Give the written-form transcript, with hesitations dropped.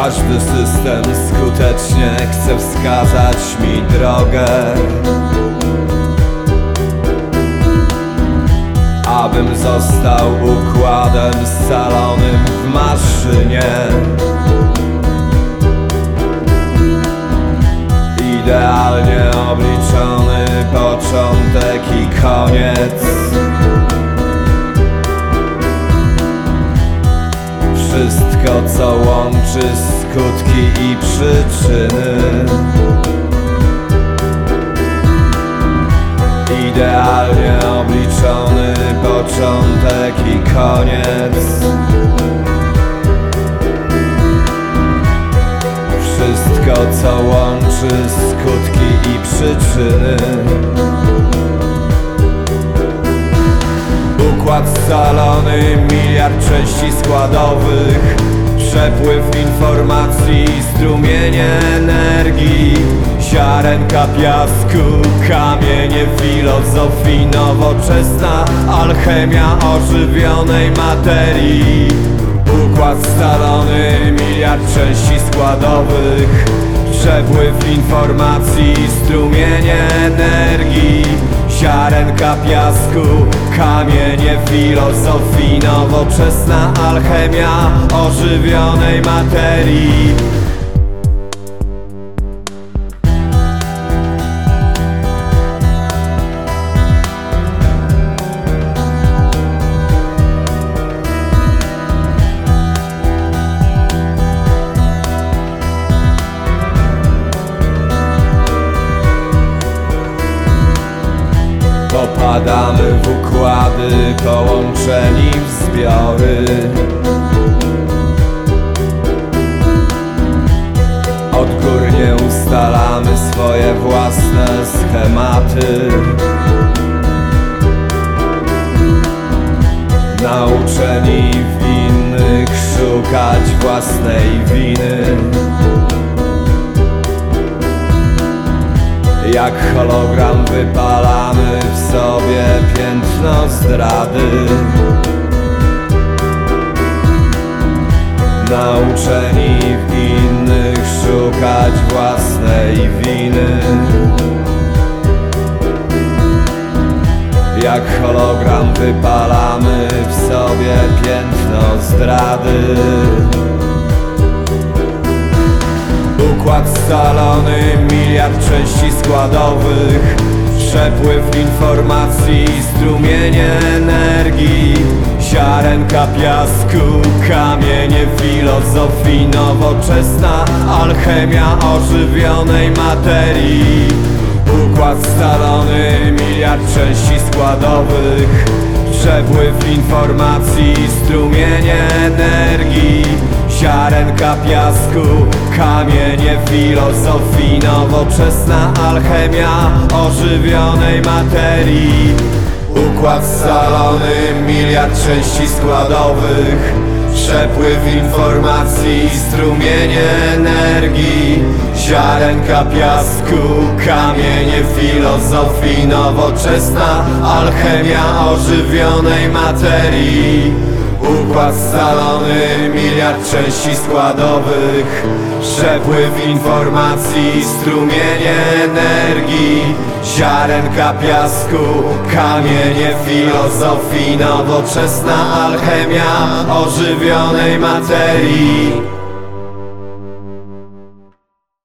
Każdy system skutecznie chce wskazać mi drogę, abym został układem scalonym w maszynie. Idealnie obliczony początek i koniec. Wszystko, co łączy skutki i przyczyny. Idealnie obliczony początek i koniec. Wszystko, co łączy skutki i przyczyny. Układ scalony, miliard części składowych, przepływ informacji, strumienie energii, ziarenka piasku, kamienie filozofii, nowoczesna alchemia ożywionej materii. Układ scalony, miliard części składowych, przepływ informacji, strumienie energii, ziarenka piasku, kamienie filozofii, nowoczesna alchemia ożywionej materii. Popadamy w układy, połączeni w zbiory. Odgórnie ustalamy swoje własne schematy. Nauczeni w innych szukać własnej winy. Jak hologram wypalamy w sobie piętno zdrady. Nauczeni w innych szukać własnej winy. Jak hologram wypalamy w sobie piętno zdrady. Układ scalony, miliard części składowych, przepływ informacji, strumienie energii, ziarenka piasku, kamienie filozofii, nowoczesna alchemia ożywionej materii. Układ scalony, miliard części składowych, przepływ informacji, strumienie energii, ziarenka piasku, kamienie filozofii, nowoczesna alchemia ożywionej materii. Układ scalony, miliard części składowych, przepływ informacji, strumienie energii, ziarenka piasku, kamienie filozofii, nowoczesna alchemia ożywionej materii. Układ scalony, miliard części składowych, przepływ informacji, strumienie energii, ziarenka piasku, kamienie filozofii, nowoczesna alchemia ożywionej materii.